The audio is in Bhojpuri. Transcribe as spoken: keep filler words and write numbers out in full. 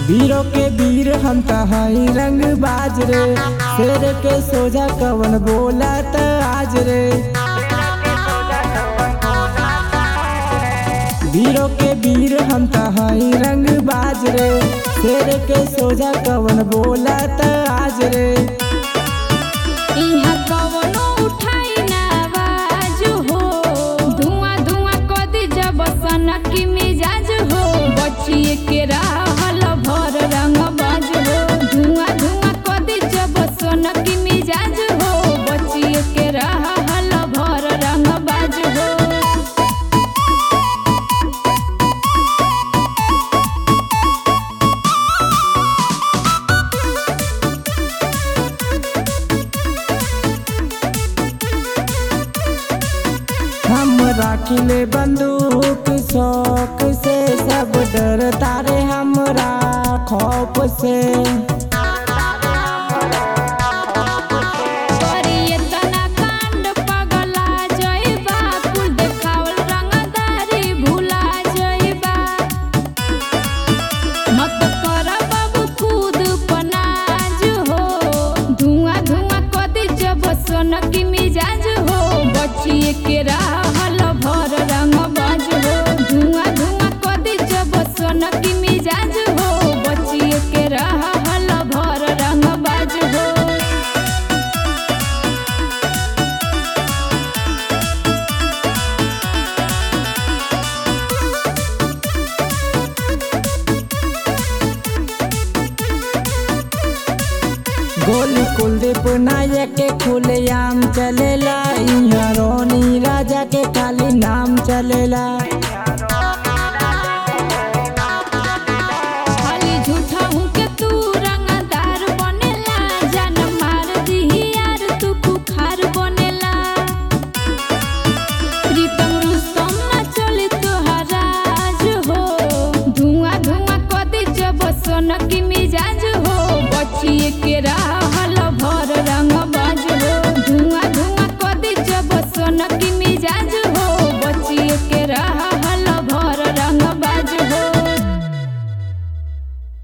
वीरों के वीर हम तहाई रंग बाज रे, शेर के सोजा कवन बोला त आज रे। वीरों के वीर हम तहाई रंग बाज रे, शेर के सोजा कवन बोला त आज रे। इहाँ कवनो उठाई ना आवाज हो, धुआं धुआं कदी जब सनक की मिजाज हो, बचिए के रहल भर रंग बाज हो। धुआं धुआं कदी जब सनक की मिजाज हो, बचिए के रहल भर रंग बाज हो। हम राखिले बंदूक शौक से, सब डर तारे हमरा खौफ से। करिए तना कांड पगला जइबा, कुल देखावल रंगदारी भुला जइबा। मत कर बाबू खुद पनाज हो, धुआं धुआं कदी जब सनक की मिजाज हो, बचिए के रहल भर रंग बाज हो। धुआं धुआं कदी जब सनक की मिजाज हो, बचिए के रहल भर रंग बाज हो। गोली कुलदीप नायक के खुलेआम चलेला, इहाँ रोनी राजा के खाली नाम चलेला। खाली झूठा हूँ के तू रंगदार बनेला, जान मार दिही यार तू कुखार बनेला। प्रीतम रुस्तम ना चली तोहराज हो, धुआं धुआं कदी जब सनक की मिजाज हो, बचिए के रह